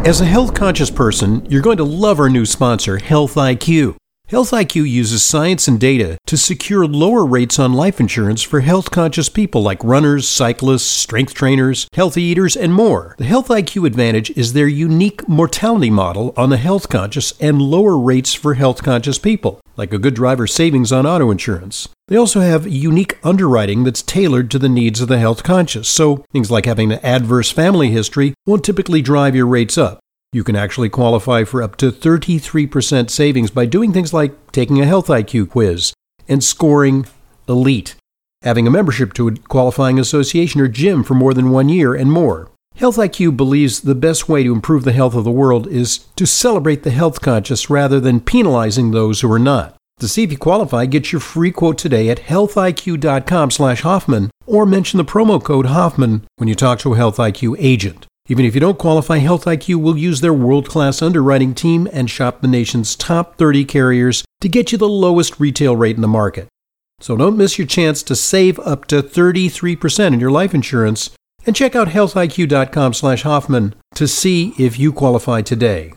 As a health-conscious person, you're going to love our new sponsor, Health IQ. Health IQ uses science and data to secure lower rates on life insurance for health-conscious people like runners, cyclists, strength trainers, healthy eaters, and more. The Health IQ Advantage is their unique mortality model on the health-conscious and lower rates for health-conscious people, like a good driver savings on auto insurance. They also have unique underwriting that's tailored to the needs of the health-conscious, so things like having an adverse family history won't typically drive your rates up. You can actually qualify for up to 33% savings by doing things like taking a Health IQ quiz and scoring elite, having a membership to a qualifying association or gym for more than 1 year, and more. Health IQ believes the best way to improve the health of the world is to celebrate the health conscious rather than penalizing those who are not. To see if you qualify, get your free quote today at healthiq.com/Hoffman or mention the promo code Hoffman when you talk to a Health IQ agent. Even if you don't qualify, Health IQ will use their world-class underwriting team and shop the nation's top 30 carriers to get you the lowest retail rate in the market. So don't miss your chance to save up to 33% in your life insurance, and check out healthiq.com/Hoffman to see if you qualify today.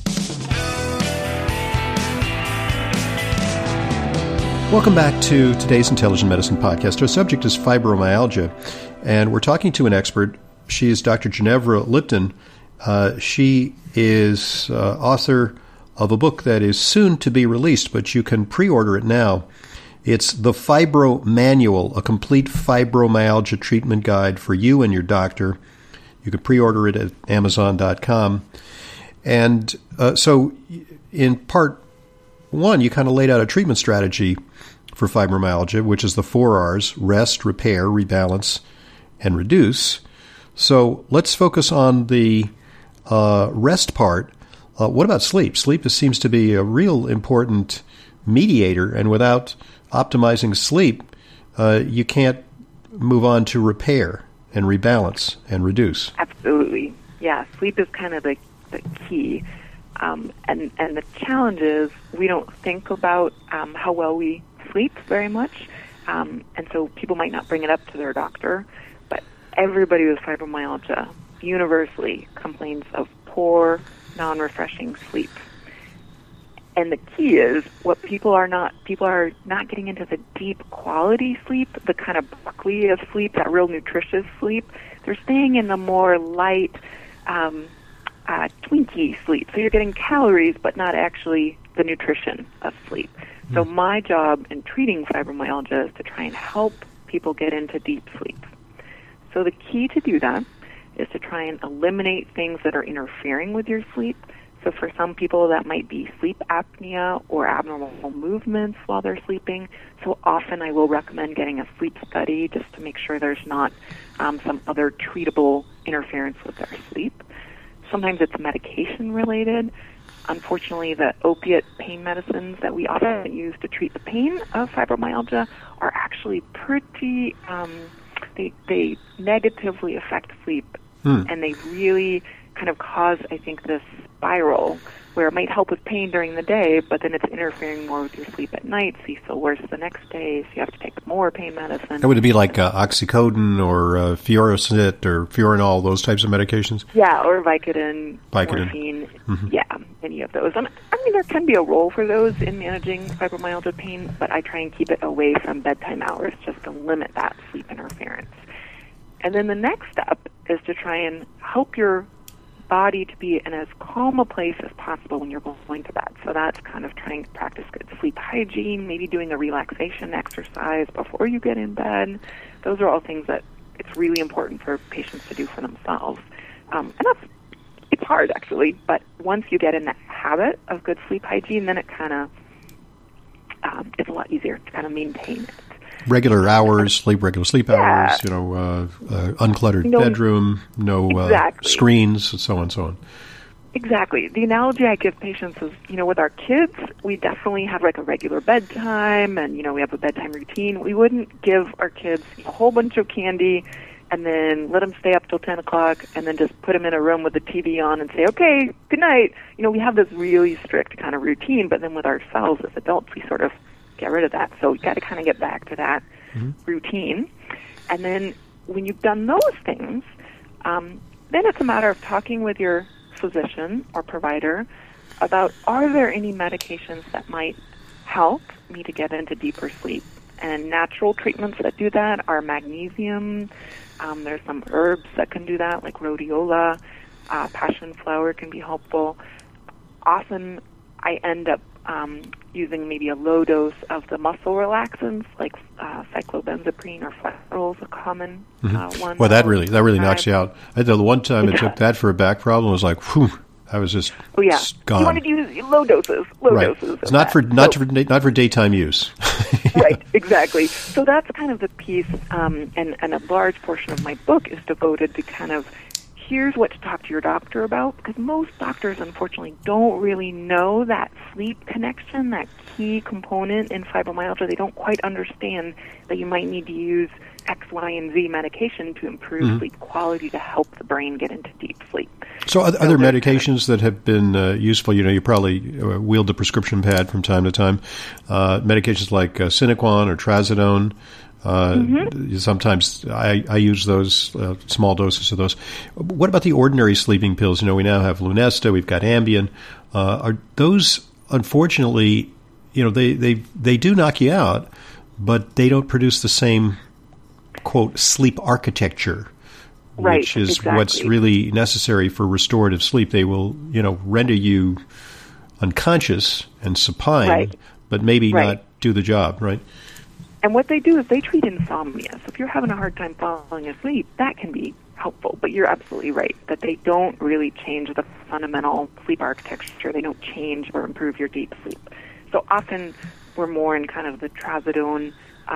Welcome back to today's Intelligent Medicine Podcast. Our subject is fibromyalgia, and we're talking to an expert. She is Dr. Ginevra Lipton. She is author of a book that is soon to be released, but you can pre-order it now. It's The Fibro Manual, a complete fibromyalgia treatment guide for you and your doctor. You can pre-order it at Amazon.com. And so in part one, you kind of laid out a treatment strategy for fibromyalgia, which is the 4 R's: rest, repair, rebalance, and reduce. So let's focus on the rest part. What about sleep? Sleep seems to be a real important mediator, and without optimizing sleep, you can't move on to repair and rebalance and reduce. Absolutely. Yeah, sleep is kind of the key. And the challenge is we don't think about how well we sleep very much, and so people might not bring it up to their doctor. Everybody with fibromyalgia universally complains of poor, non-refreshing sleep. And the key is people are not getting into the deep quality sleep, the kind of broccoli of sleep, that real nutritious sleep. They're staying in the more light, Twinkie sleep. So you're getting calories, but not actually the nutrition of sleep. So my job in treating fibromyalgia is to try and help people get into deep sleep. So the key to do that is to try and eliminate things that are interfering with your sleep. So for some people, that might be sleep apnea or abnormal movements while they're sleeping. So often I will recommend getting a sleep study just to make sure there's not some other treatable interference with their sleep. Sometimes it's medication related. Unfortunately, the opiate pain medicines that we often use to treat the pain of fibromyalgia are actually pretty... They negatively affect sleep, and they really kind of cause, I think, this spiral where it might help with pain during the day, but then it's interfering more with your sleep at night, so you feel worse the next day, so you have to take more pain medicine. Would it be like oxycodone or Furosemide or Furanol, those types of medications? Yeah, or Vicodin. Morphine. Mm-hmm. Yeah, any of those. And I mean, there can be a role for those in managing fibromyalgia pain, but I try and keep it away from bedtime hours just to limit that sleep interference. And then the next step is to try and help your body to be in as calm a place as possible when you're going to bed. So that's kind of trying to practice good sleep hygiene, maybe doing a relaxation exercise before you get in bed. Those are all things that it's really important for patients to do for themselves. And it's hard, actually, but once you get in that habit of good sleep hygiene, then it kind of, it's a lot easier to kind of maintain it. Regular hours, regular sleep hours, uncluttered bedroom, screens, and so on and so on. Exactly. The analogy I give patients is, with our kids, we definitely have like a regular bedtime and, we have a bedtime routine. We wouldn't give our kids a whole bunch of candy and then let them stay up till 10 o'clock and then just put them in a room with the TV on and say, okay, good night. We have this really strict kind of routine, but then with ourselves as adults, we sort of get rid of that. So you got to kind of get back to that routine. And then when you've done those things, then it's a matter of talking with your physician or provider about, are there any medications that might help me to get into deeper sleep? And natural treatments that do that are magnesium. There's some herbs that can do that, like rhodiola. Passion flower can be helpful. Often I end up using maybe a low dose of the muscle relaxants, like cyclobenzaprine or Flexeril is a common one. Well, that really knocks you out. I know the one time I took that for a back problem, it was like, whew, I was just gone. You want to use low doses. Doses. It's not for daytime use. Right, exactly. So that's kind of the piece, and a large portion of my book is devoted to kind of, here's what to talk to your doctor about, because most doctors, unfortunately, don't really know that sleep connection, that key component in fibromyalgia. They don't quite understand that you might need to use X, Y, and Z medication to improve sleep quality to help the brain get into deep sleep. So other medications that have been useful, you probably wield the prescription pad from time to time, medications like Sinequan or Trazodone. Sometimes I use those, small doses of those. What about the ordinary sleeping pills? We now have Lunesta, we've got Ambien. Are those, unfortunately, they do knock you out, but they don't produce the same, quote, sleep architecture, which is what's really necessary for restorative sleep. They will, render you unconscious and supine, but maybe not do the job, right? And what they do is they treat insomnia. So if you're having a hard time falling asleep, that can be helpful. But you're absolutely right that they don't really change the fundamental sleep architecture. They don't change or improve your deep sleep. So often we're more in kind of the Trazodone,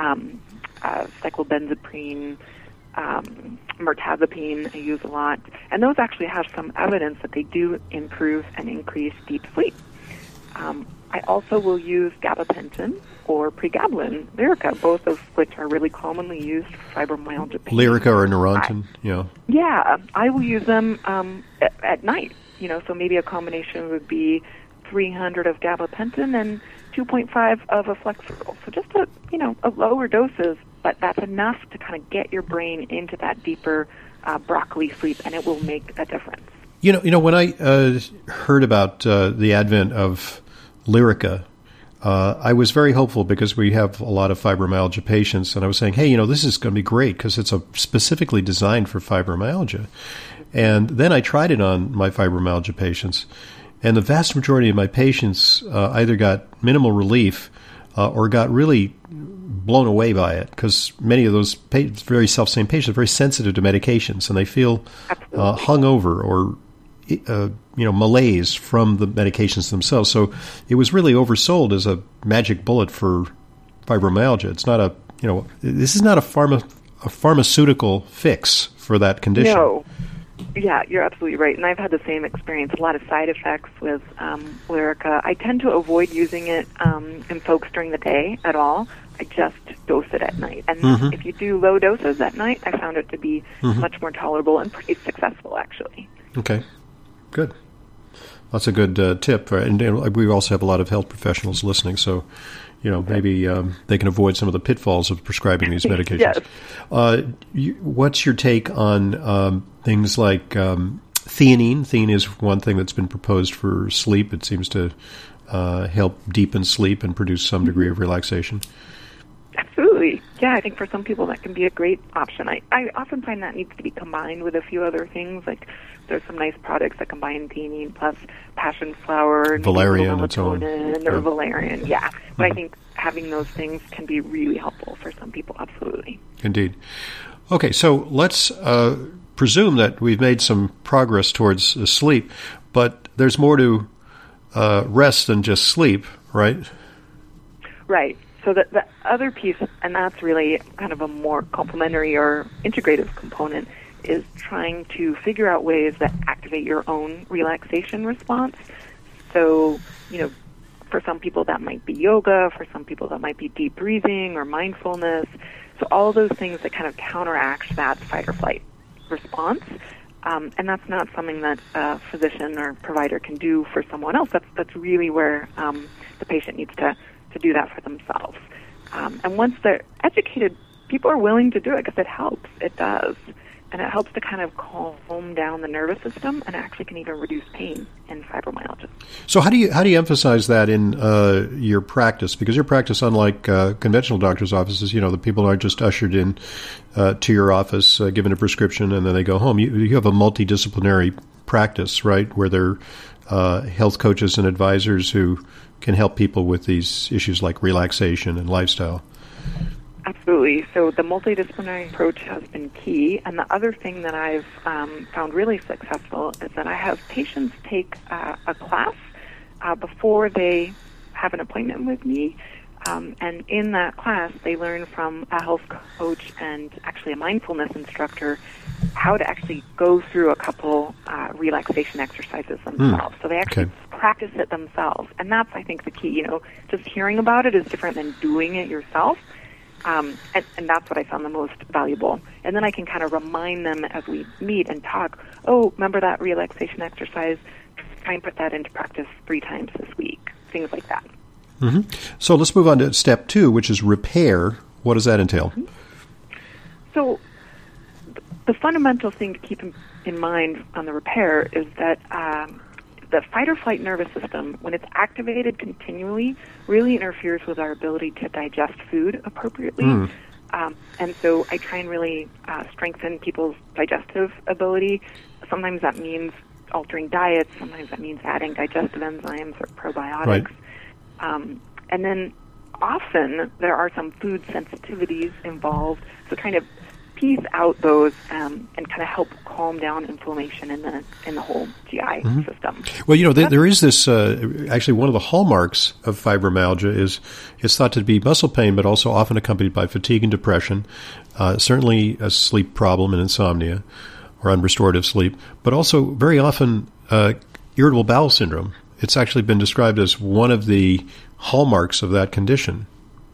cyclobenzaprine, mirtazapine I use a lot. And those actually have some evidence that they do improve and increase deep sleep. I also will use gabapentin or pregabalin, Lyrica, both of which are really commonly used for fibromyalgia pain. Lyrica or Neurontin, Yeah, I will use them at night. So maybe a combination would be 300 of gabapentin and 2.5 of a Flexeril. So just a lower doses, but that's enough to kind of get your brain into that deeper broccoli sleep, and it will make a difference. When I heard about the advent of Lyrica, I was very hopeful because we have a lot of fibromyalgia patients, and I was saying, hey, this is going to be great because it's specifically designed for fibromyalgia. And then I tried it on my fibromyalgia patients, and the vast majority of my patients either got minimal relief or got really blown away by it, because many of those very self-same patients are very sensitive to medications, and they feel hungover or malaise from the medications themselves. So it was really oversold as a magic bullet for fibromyalgia. It's not this is not a pharmaceutical fix for that condition. No. Yeah, you're absolutely right. And I've had the same experience, a lot of side effects with Lyrica. I tend to avoid using it in folks during the day at all. I just dose it at night. And if you do low doses at night, I found it to be much more tolerable and pretty successful, actually. Okay. Good. That's a good tip. And we also have a lot of health professionals listening, so maybe they can avoid some of the pitfalls of prescribing these medications. Yes. What's your take on things like theanine? Theanine is one thing that's been proposed for sleep. It seems to help deepen sleep and produce some degree of relaxation. Absolutely. Yeah, I think for some people that can be a great option. I often find that needs to be combined with a few other things, like there's some nice products that combine theanine plus passion flower, valerian, and so on. Or valerian, yeah. But I think having those things can be really helpful for some people, absolutely. Indeed. Okay, so let's presume that we've made some progress towards sleep, but there's more to rest than just sleep, right? Right. So the other piece, and that's really kind of a more complementary or integrative component, is trying to figure out ways that activate your own relaxation response. So, for some people that might be yoga, for some people that might be deep breathing or mindfulness. So all those things that kind of counteract that fight or flight response. And that's not something that a physician or provider can do for someone else. That's really where the patient needs to do that for themselves. And once they're educated, people are willing to do it because it helps. It does. and it helps to kind of calm down the nervous system, and actually can even reduce pain in fibromyalgia. So how do you emphasize that in your practice? Because your practice, unlike conventional doctors' offices, the people aren't just ushered in to your office, given a prescription, and then they go home. You have a multidisciplinary practice, right, where there are health coaches and advisors who can help people with these issues like relaxation and lifestyle. Absolutely. So the multidisciplinary approach has been key. And the other thing that I've found really successful is that I have patients take a class before they have an appointment with me. And in that class, they learn from a health coach and actually a mindfulness instructor how to actually go through a couple relaxation exercises themselves. So they actually practice it themselves. And that's, I think, the key. Just hearing about it is different than doing it yourself. And that's what I found the most valuable. And then I can kind of remind them as we meet and talk, remember that relaxation exercise? Try and put that into practice 3 times this week, things like that. Mm-hmm. So let's move on to step 2, which is repair. What does that entail? Mm-hmm. So the fundamental thing to keep in mind on the repair is that the fight-or-flight nervous system, when it's activated continually, really interferes with our ability to digest food appropriately. And so I try and really strengthen people's digestive ability. Sometimes that means altering diets. Sometimes that means adding digestive enzymes or probiotics. Right. And then often there are some food sensitivities involved, so trying to piece out those and kind of help calm down inflammation in the whole GI system. Well, there is this, actually one of the hallmarks of fibromyalgia is it's thought to be muscle pain, but also often accompanied by fatigue and depression, certainly a sleep problem and insomnia or unrestorative sleep, but also very often irritable bowel syndrome. It's actually been described as one of the hallmarks of that condition.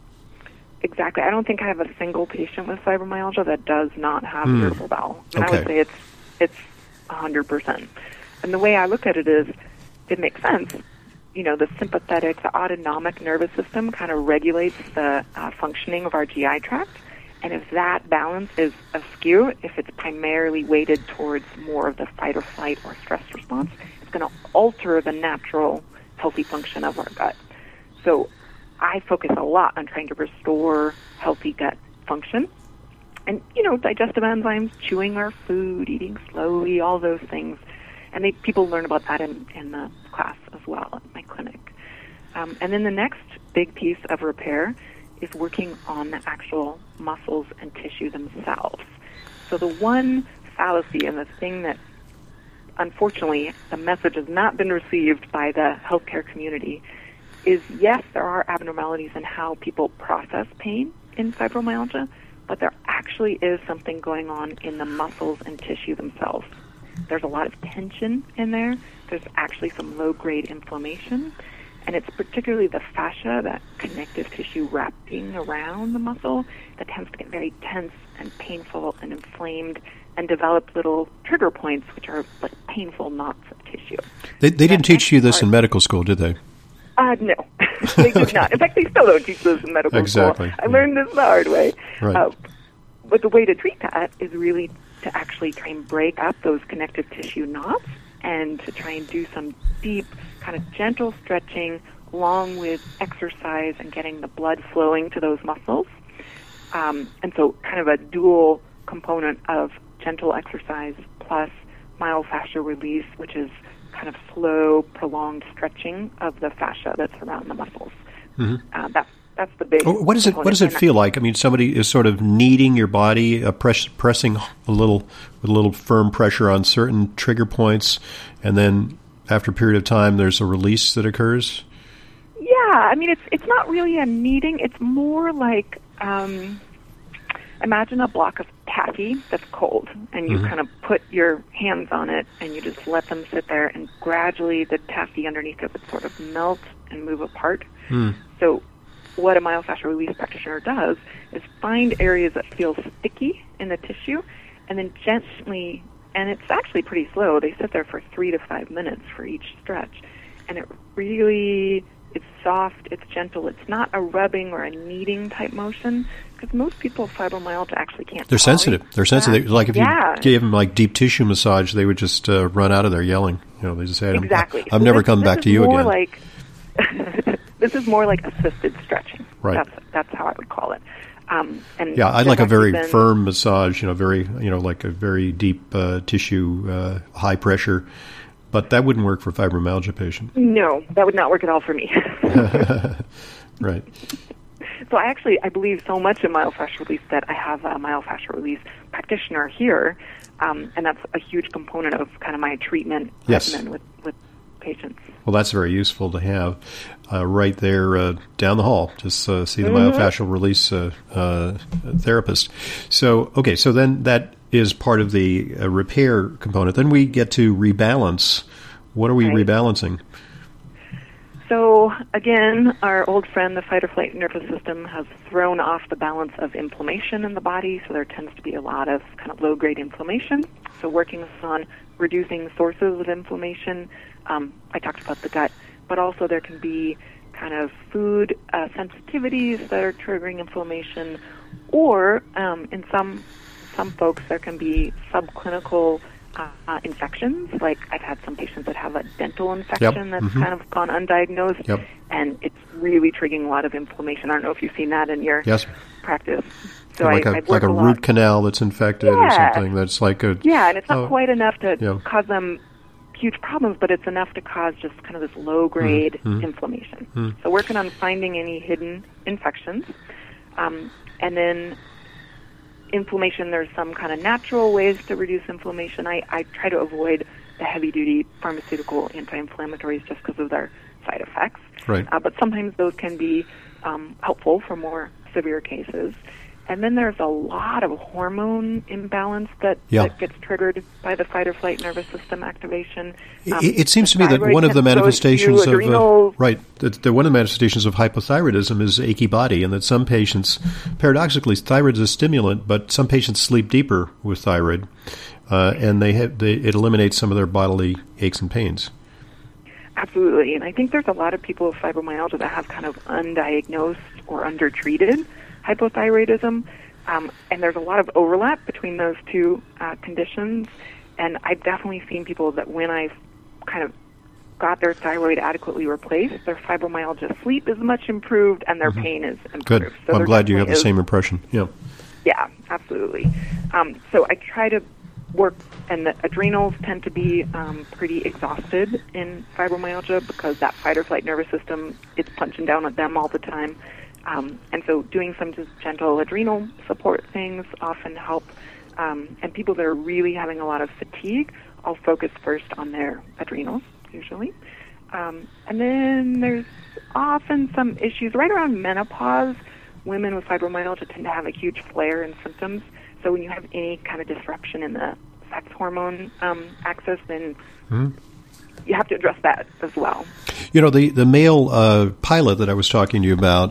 Exactly. I don't think I have a single patient with fibromyalgia that does not have irritable bowel. And I would say it's 100%. And the way I look at it is, it makes sense. The sympathetic, the autonomic nervous system kind of regulates the functioning of our GI tract. And if that balance is askew, if it's primarily weighted towards more of the fight or flight or stress response, it's going to alter the natural healthy function of our gut. So I focus a lot on trying to restore healthy gut function. And, digestive enzymes, chewing our food, eating slowly, all those things. And people learn about that in the class as well at my clinic. And then the next big piece of repair is working on the actual muscles and tissue themselves. So the one fallacy and the thing that, unfortunately, the message has not been received by the healthcare community is, yes, there are abnormalities in how people process pain in fibromyalgia, but there actually is something going on in the muscles and tissue themselves. There's a lot of tension in there. There's actually some low-grade inflammation, and it's particularly the fascia, that connective tissue wrapping around the muscle, that tends to get very tense and painful and inflamed and develop little trigger points, which are like painful knots of tissue. They didn't teach you this in medical school, did they? No, they did not. In fact, they still don't teach this in medical school. I learned this the hard way. Right. But the way to treat that is really to actually try and break up those connective tissue knots and to try and do some deep, kind of gentle stretching along with exercise and getting the blood flowing to those muscles. And so kind of a dual component of gentle exercise plus myofascial release, which is kind of slow, prolonged stretching of the fascia that's around the muscles. That's the big. What does it feel like? I mean, somebody is sort of kneading your body, pressing a little with a little firm pressure on certain trigger points, and then after a period of time, there's a release that occurs. Yeah, I mean, it's not really a kneading. It's more like imagine a block of taffy that's cold, and you kind of put your hands on it, and you just let them sit there, and gradually the taffy underneath it would sort of melt and move apart. So what a myofascial release practitioner does is find areas that feel sticky in the tissue, and then gently, and it's actually pretty slow, they sit there for 3 to 5 minutes for each stretch, and it really It's soft, it's gentle. It's not a rubbing or a kneading type motion, because most people with fibromyalgia actually can't. They're sensitive. They're sensitive. Like if you gave them like deep tissue massage, they would just run out of there yelling. They just say, exactly. I'm never coming back to you again. Like, this is more like assisted stretching. Right. That's how I would call it. And I'd like a very firm massage, like a very deep tissue, high pressure. But that wouldn't work for fibromyalgia patients. No, that would not work at all for me. Right. So I believe so much in myofascial release that I have a myofascial release practitioner here, and that's a huge component of kind of my treatment regimen with patients. Well, that's very useful to have right there down the hall. Just see the myofascial release therapist. So, okay, so then that is part of the repair component. Then we get to rebalance. What are we rebalancing? So, again, our old friend, the fight or flight nervous system, has thrown off the balance of inflammation in the body, so there tends to be a lot of kind of low-grade inflammation. So working on reducing sources of inflammation, I talked about the gut, but also there can be kind of food sensitivities that are triggering inflammation, or in some folks there can be subclinical infections. Like I've had some patients that have a dental infection that's kind of gone undiagnosed, and it's really triggering a lot of inflammation. I don't know if you've seen that in your practice. So like a root canal that's infected or something that's like a... Yeah, and it's not quite enough to cause them huge problems, but it's enough to cause just kind of this low-grade inflammation. So working on finding any hidden infections. And then inflammation, there's some kind of natural ways to reduce inflammation. I try to avoid the heavy-duty pharmaceutical anti-inflammatories just because of their side effects. Right. But sometimes those can be helpful for more severe cases. And then there's a lot of hormone imbalance that gets triggered by the fight-or-flight nervous system activation. It seems to me that one of the manifestations of one of the manifestations of hypothyroidism is achy body, and that some patients, paradoxically, thyroid is a stimulant, but some patients sleep deeper with thyroid, and it eliminates some of their bodily aches and pains. Absolutely, and I think there's a lot of people with fibromyalgia that have kind of undiagnosed or undertreated hypothyroidism, and there's a lot of overlap between those two conditions. And I've definitely seen people that when I've kind of got their thyroid adequately replaced, their fibromyalgia sleep is much improved and their pain is improved. Good. So I'm glad you have the same impression. Yeah, absolutely. So I try to work, and the adrenals tend to be pretty exhausted in fibromyalgia because that fight or flight nervous system, it's punching down at them all the time. And so doing some just gentle adrenal support things often help. And people that are really having a lot of fatigue, I'll focus first on their adrenals, usually. And then there's often some issues right around menopause. Women with fibromyalgia tend to have a huge flare in symptoms. So when you have any kind of disruption in the sex hormone axis, then you have to address that as well. You know, the male pilot that I was talking to you about,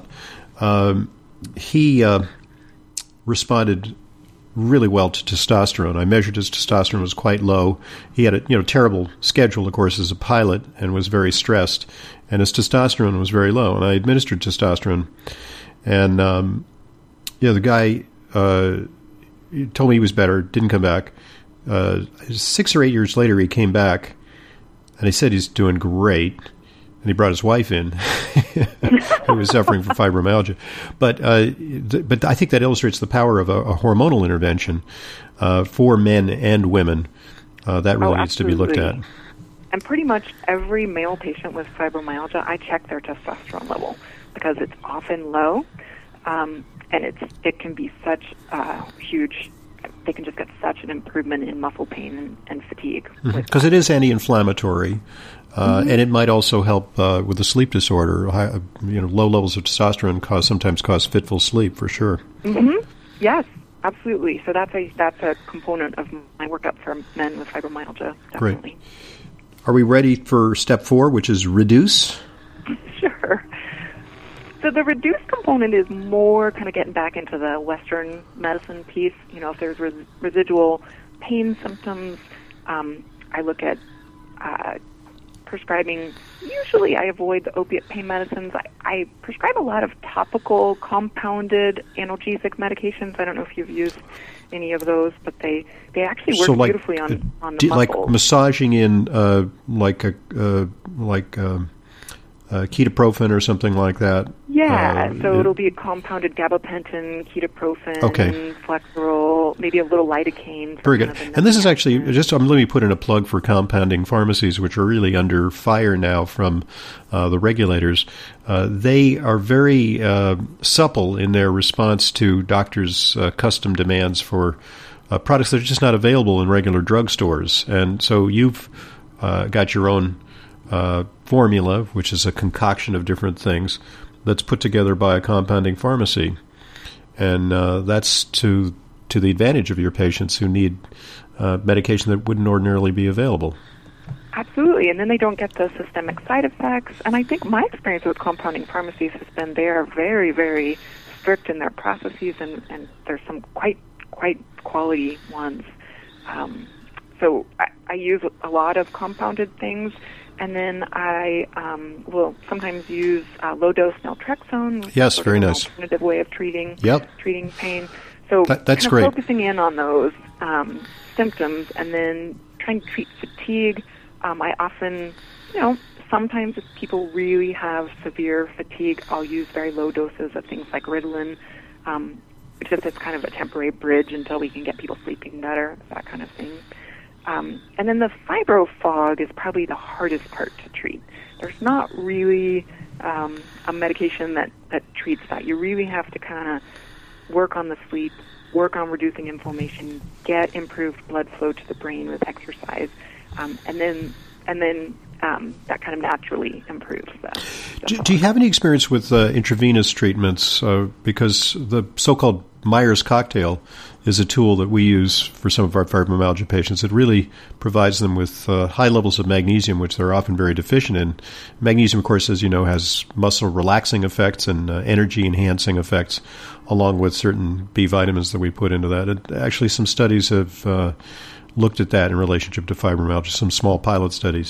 he responded really well to testosterone. I measured his testosterone was quite low. He had a terrible schedule, of course, as a pilot, and was very stressed. And his testosterone was very low. And I administered testosterone, and the guy told me he was better. Didn't come back. 6 or 8 years later, he came back, and he said he's doing great. And he brought his wife in, who was suffering from fibromyalgia. But I think that illustrates the power of a hormonal intervention for men and women. That really needs to be looked at. And pretty much every male patient with fibromyalgia, I check their testosterone level because it's often low, and it can be such a huge. They can just get such an improvement in muscle pain and fatigue. Because it is anti-inflammatory. And it might also help with the sleep disorder. Low levels of testosterone sometimes cause fitful sleep, for sure. Yes, absolutely. So that's a component of my workup for men with fibromyalgia, definitely. Great. Are we ready for step 4, which is reduce? Sure. So the reduce component is more kind of getting back into the Western medicine piece. If there's residual pain symptoms, I look at prescribing, usually I avoid the opiate pain medicines. I prescribe a lot of topical, compounded analgesic medications. I don't know if you've used any of those, but they actually work beautifully on the muscles. Like massaging in ketoprofen or something like that? Yeah, so it'll be a compounded gabapentin, ketoprofen, and Flexeril, maybe a little lidocaine. Very good. And this is actually, let me put in a plug for compounding pharmacies, which are really under fire now from the regulators. They are very supple in their response to doctors' custom demands for products that are just not available in regular drugstores. And so you've got your own formula, which is a concoction of different things that's put together by a compounding pharmacy, and that's to the advantage of your patients who need medication that wouldn't ordinarily be available. Absolutely, and then they don't get the systemic side effects. And I think my experience with compounding pharmacies has been they are very, very strict in their processes, and there's some quite quality ones. So I use a lot of compounded things. And then I will sometimes use low-dose naltrexone, which is very nice. An alternative way of treating pain. So that's great. Focusing in on those symptoms, and then trying to treat fatigue. I often, sometimes if people really have severe fatigue, I'll use very low doses of things like Ritalin, just as kind of a temporary bridge until we can get people sleeping better, that kind of thing. And then the fibro fog is probably the hardest part to treat. There's not really a medication that treats that. You really have to kind of work on the sleep, work on reducing inflammation, get improved blood flow to the brain with exercise, and then that kind of naturally improves that. Do you have any experience with intravenous treatments? Because the so-called Myers cocktail is a tool that we use for some of our fibromyalgia patients. It really provides them with high levels of magnesium, which they're often very deficient in. Magnesium, of course, as you know, has muscle relaxing effects and energy enhancing effects, along with certain B vitamins that we put into that. Actually, some studies have looked at that in relationship to fibromyalgia, some small pilot studies.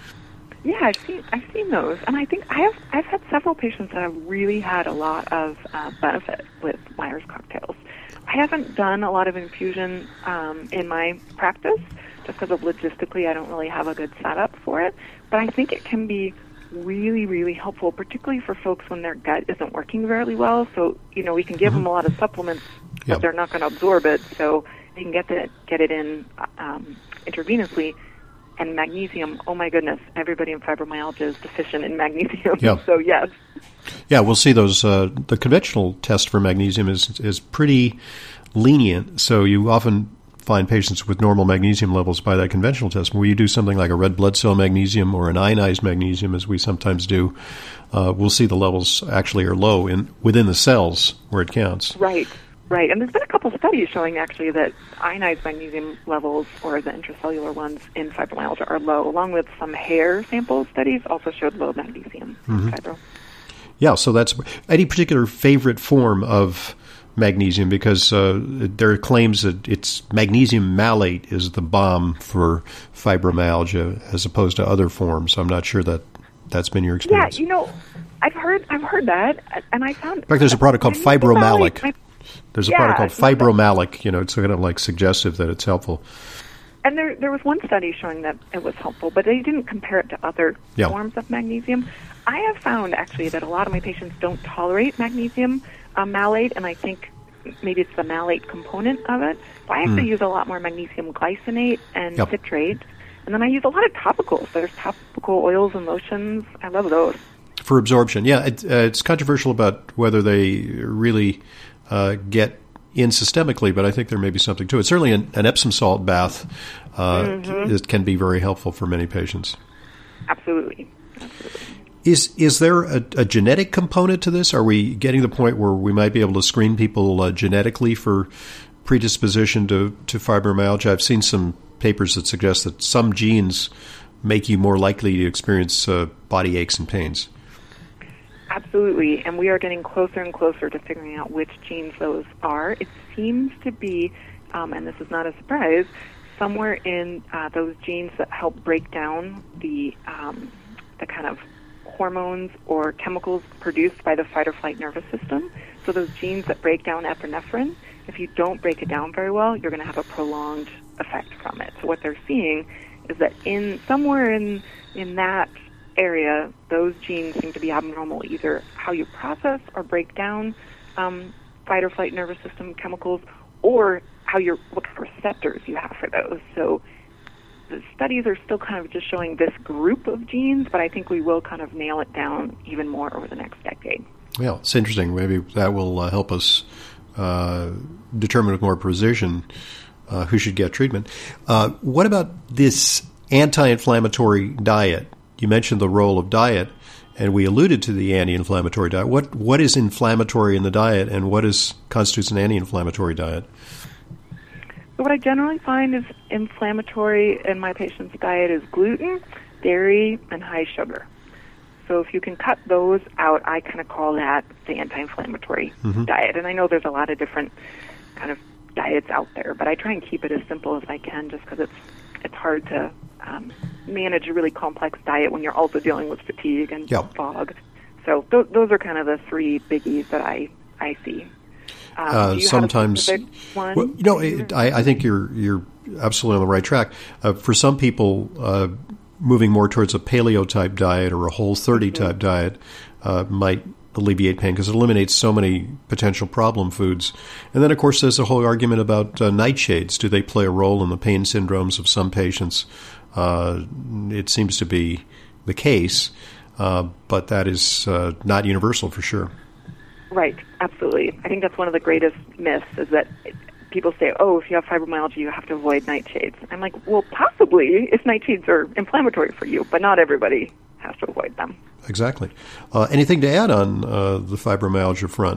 Yeah, I've seen those, and I think I've had several patients that have really had a lot of benefit with Myers cocktails. I haven't done a lot of infusion in my practice just because of logistically I don't really have a good setup for it, but I think it can be really, really helpful, particularly for folks when their gut isn't working very well. So, we can give them a lot of supplements, but they're not going to absorb it, so they can get it in intravenously. And magnesium, oh my goodness, everybody in fibromyalgia is deficient in magnesium. Yeah. So yes. Yeah, we'll see those. The conventional test for magnesium is pretty lenient, so you often find patients with normal magnesium levels by that conventional test. When you do something like a red blood cell magnesium or an ionized magnesium, as we sometimes do, we'll see the levels actually are low within the cells where it counts. Right, and there's been a couple studies showing actually that ionized magnesium levels, or the intracellular ones in fibromyalgia, are low, along with some hair sample studies also showed low magnesium in fibro. Yeah, so that's any particular favorite form of magnesium, because there are claims that it's magnesium malate is the bomb for fibromyalgia as opposed to other forms. I'm not sure that's been your experience. Yeah, I've heard that, and I found... In fact, there's a product called Fibromalic. There's a product called Fibromalic. It's kind of like suggestive that it's helpful. And there was one study showing that it was helpful, but they didn't compare it to other forms of magnesium. I have found, actually, that a lot of my patients don't tolerate magnesium malate, and I think maybe it's the malate component of it. So I actually use a lot more magnesium glycinate and citrate. And then I use a lot of topicals. There's topical oils and lotions. I love those. For absorption. Yeah, it's controversial about whether they really get in systemically, but I think there may be something to it. Certainly an Epsom salt bath it can be very helpful for many patients. Absolutely. Is there a genetic component to this? Are we getting to the point where we might be able to screen people genetically for predisposition to fibromyalgia? I've seen some papers that suggest that some genes make you more likely to experience body aches and pains. Absolutely, and we are getting closer and closer to figuring out which genes those are. It seems to be, and this is not a surprise, somewhere in those genes that help break down the kind of hormones or chemicals produced by the fight or flight nervous system. So those genes that break down epinephrine, if you don't break it down very well, you're going to have a prolonged effect from it. So what they're seeing is that somewhere in that area, those genes seem to be abnormal, either how you process or break down fight or flight nervous system chemicals, or what kind of receptors you have for those. So the studies are still kind of just showing this group of genes, but I think we will kind of nail it down even more over the next decade. Yeah, it's interesting. Maybe that will help us determine with more precision who should get treatment. What about this anti-inflammatory diet? You mentioned the role of diet, and we alluded to the anti-inflammatory diet. What is inflammatory in the diet, and what constitutes an anti-inflammatory diet? So what I generally find is inflammatory in my patient's diet is gluten, dairy, and high sugar. So if you can cut those out, I kind of call that the anti-inflammatory diet. And I know there's a lot of different kind of diets out there, but I try and keep it as simple as I can, just because it's hard to manage a really complex diet when you're also dealing with fatigue and fog. So those are kind of the three biggies that I see. Sometimes, I think you're absolutely on the right track. For some people, moving more towards a paleo type diet or a Whole30 type diet might alleviate pain, because it eliminates so many potential problem foods. And then, of course, there's a whole argument about nightshades. Do they play a role in the pain syndromes of some patients? It seems to be the case, but that is not universal for sure. Right, absolutely. I think that's one of the greatest myths, is that people say, oh, if you have fibromyalgia, you have to avoid nightshades. I'm like, well, possibly, if nightshades are inflammatory for you, but not everybody has to avoid them. Exactly. Anything to add on the fibromyalgia front?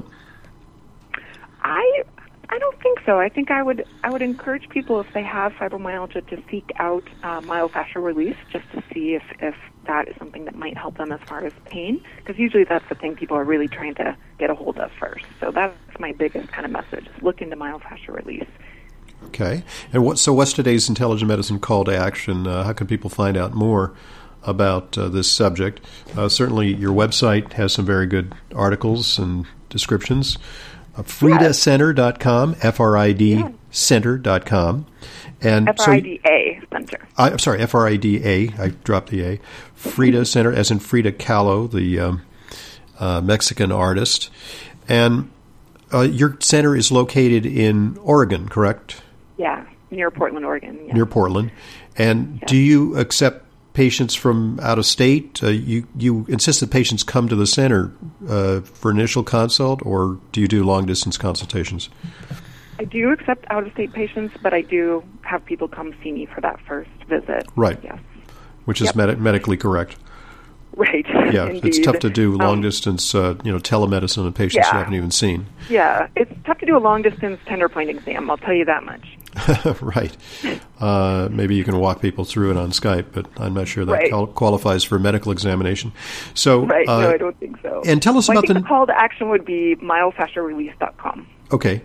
I don't think so. I think I would encourage people, if they have fibromyalgia, to seek out myofascial release, just to see if that is something that might help them as far as pain, because usually that's the thing people are really trying to get a hold of first. So that's my biggest kind of message: look into myofascial release. Okay. And what's today's Intelligent Medicine call to action? How can people find out more about this subject? Certainly your website has some very good articles and descriptions. FridaCenter.com, FRID Center.com. And FRIDA Center. I'm sorry, FRIDA. I dropped the A. Frida Center, as in Frida Kahlo, the Mexican artist. And your center is located in Oregon, correct? Yeah, near Portland, Oregon. Yeah. Near Portland. And do you accept patients from out of state? You insist that patients come to the center for initial consult, or do you do long-distance consultations? I do accept out-of-state patients, but I do have people come see me for that first visit. Right. Yes. Which is medically correct. Right. Yeah, Indeed. It's tough to do long-distance, telemedicine on patients you haven't even seen. Yeah, it's tough to do a long-distance tender point exam, I'll tell you that much. Right. Maybe you can walk people through it on Skype, but I'm not sure that qualifies for medical examation. So, no, I don't think so. And tell us about the call to action would be myofascialrelease.com. Okay.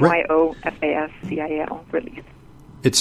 MYOFASCIAL release. It's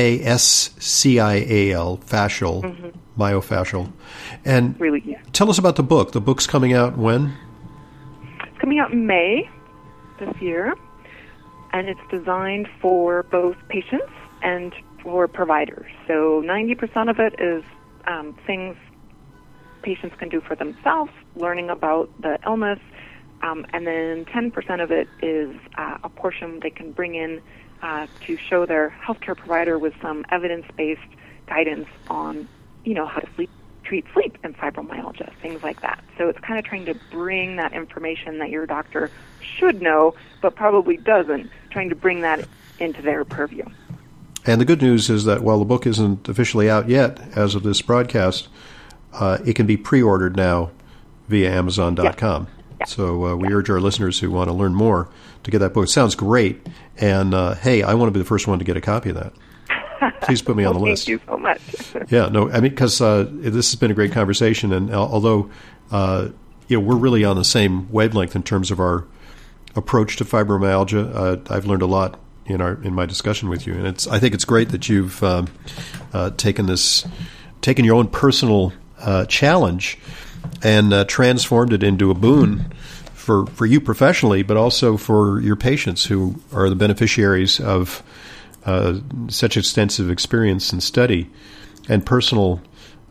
FASCIAL, fascial, myofascial. And release. Tell us about the book. The book's coming out when? It's coming out in May this year, and it's designed for both patients and for providers. So 90% of it is things patients can do for themselves, learning about the illness, and then 10% of it is a portion they can bring in to show their healthcare provider with some evidence-based guidance on, how to treat sleep and fibromyalgia, things like that. So it's kind of trying to bring that information that your doctor should know, but probably doesn't, trying to bring that into their purview. And the good news is that while the book isn't officially out yet, as of this broadcast, it can be pre-ordered now via Amazon.com. Yeah. So we urge our listeners who want to learn more to get that book. It sounds great. And, hey, I want to be the first one to get a copy of that. Please put me on the list. Thank you so much. Yeah, no, I mean, because this has been a great conversation. And although, we're really on the same wavelength in terms of our approach to fibromyalgia, I've learned a lot, in my discussion with you. And I think it's great that you've taken your own personal challenge and transformed it into a boon for you professionally, but also for your patients who are the beneficiaries of such extensive experience and study and personal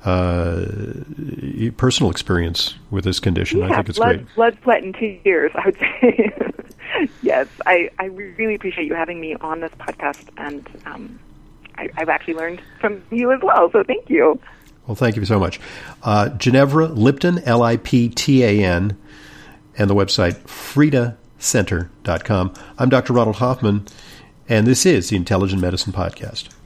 experience with this condition. I think it's great. Blood, sweat, and tears, I would say. Yes, I really appreciate you having me on this podcast, and I've actually learned from you as well, so thank you. Well, thank you so much. Ginevra Lipton, Liptan, and the website fridacenter.com. I'm Dr. Ronald Hoffman, and this is the Intelligent Medicine Podcast.